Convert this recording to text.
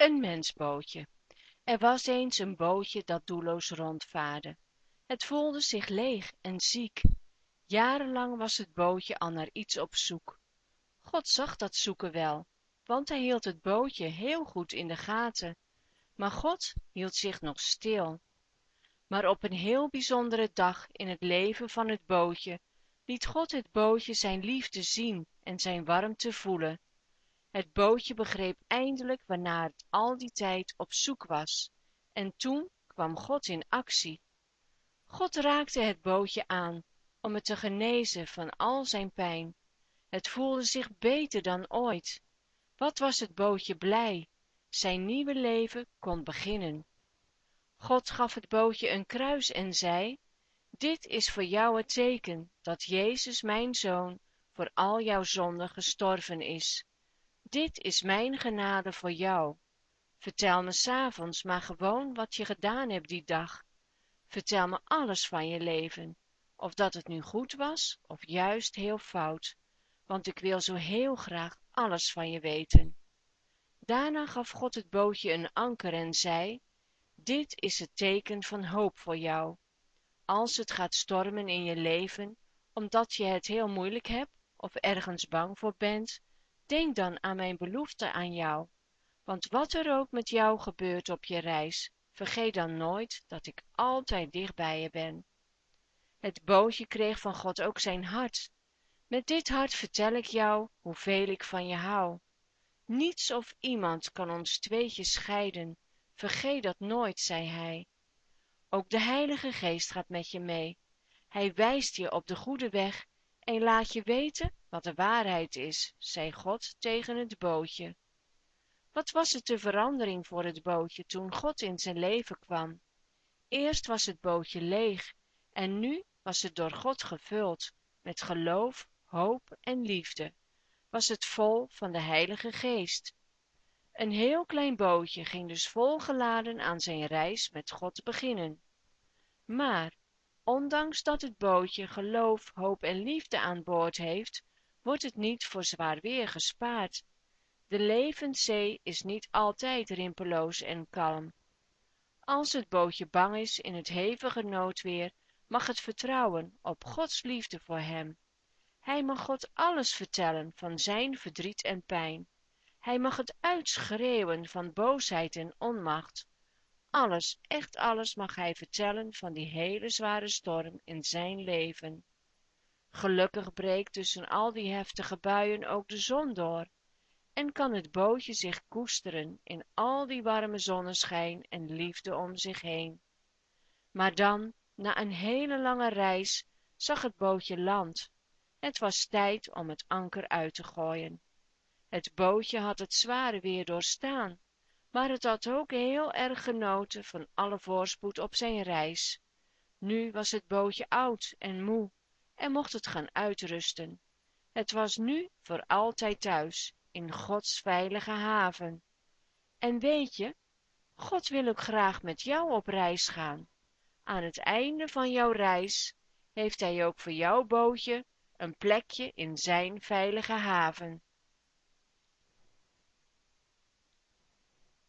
Een mensbootje. Er was eens een bootje dat doelloos rondvaarde. Het voelde zich leeg en ziek. Jarenlang was het bootje al naar iets op zoek. God zag dat zoeken wel, want hij hield het bootje heel goed in de gaten. Maar God hield zich nog stil. Maar op een heel bijzondere dag in het leven van het bootje liet God het bootje zijn liefde zien en zijn warmte voelen. Het bootje begreep eindelijk waarnaar het al die tijd op zoek was. En toen kwam God in actie. God raakte het bootje aan om het te genezen van al zijn pijn. Het voelde zich beter dan ooit. Wat was het bootje blij. Zijn nieuwe leven kon beginnen. God gaf het bootje een kruis en zei: Dit is voor jou het teken dat Jezus, mijn zoon, voor al jouw zonden gestorven is. Dit is mijn genade voor jou. Vertel me 's avonds maar gewoon wat je gedaan hebt die dag. Vertel me alles van je leven, of dat het nu goed was of juist heel fout, want ik wil zo heel graag alles van je weten. Daarna gaf God het bootje een anker en zei: Dit is het teken van hoop voor jou. Als het gaat stormen in je leven, omdat je het heel moeilijk hebt of ergens bang voor bent, denk dan aan mijn belofte aan jou. Want wat er ook met jou gebeurt op je reis, vergeet dan nooit dat ik altijd dicht bij je ben. Het bootje kreeg van God ook zijn hart. Met dit hart vertel ik jou hoeveel ik van je hou. Niets of iemand kan ons tweetjes scheiden. Vergeet dat nooit, zei hij. Ook de Heilige Geest gaat met je mee. Hij wijst je op de goede weg en laat je weten wat de waarheid is, zei God tegen het bootje. Wat was het de verandering voor het bootje toen God in zijn leven kwam? Eerst was het bootje leeg en nu was het door God gevuld met geloof, hoop en liefde. Was het vol van de Heilige Geest. Een heel klein bootje ging dus volgeladen aan zijn reis met God beginnen. Maar, ondanks dat het bootje geloof, hoop en liefde aan boord heeft, wordt het niet voor zwaar weer gespaard. De levenszee is niet altijd rimpeloos en kalm. Als het bootje bang is in het hevige noodweer, mag het vertrouwen op Gods liefde voor hem. Hij mag God alles vertellen van zijn verdriet en pijn. Hij mag het uitschreeuwen van boosheid en onmacht. Alles, echt alles mag hij vertellen van die hele zware storm in zijn leven. Gelukkig breekt tussen al die heftige buien ook de zon door en kan het bootje zich koesteren in al die warme zonneschijn en liefde om zich heen. Maar dan, na een hele lange reis, zag het bootje land. Het was tijd om het anker uit te gooien. Het bootje had het zware weer doorstaan, maar het had ook heel erg genoten van alle voorspoed op zijn reis. Nu was het bootje oud en moe en mocht het gaan uitrusten. Het was nu voor altijd thuis, in Gods veilige haven. En weet je, God wil ook graag met jou op reis gaan. Aan het einde van jouw reis heeft hij ook voor jouw bootje een plekje in zijn veilige haven.